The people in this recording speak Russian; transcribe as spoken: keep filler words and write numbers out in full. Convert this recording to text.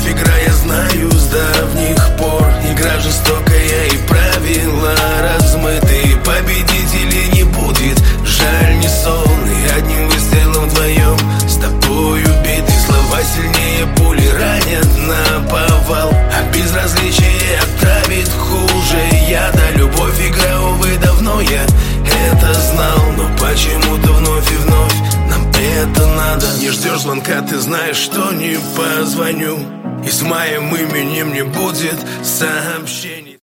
любовь игра, я знаю с давних пор. Игра жестокая и правила размыты. Победителей не будет, жаль не сон. И одним выстрелом вдвоем с тобой убиты. Слова сильнее пули ранят наповал, а безразличие отравит хуже яда. Любовь игра, увы, давно я это знал, но почему-то вновь и вновь нам это надо. Не ждешь звонка, ты знаешь, что не позвоню, и с моим именем не будет сообщений.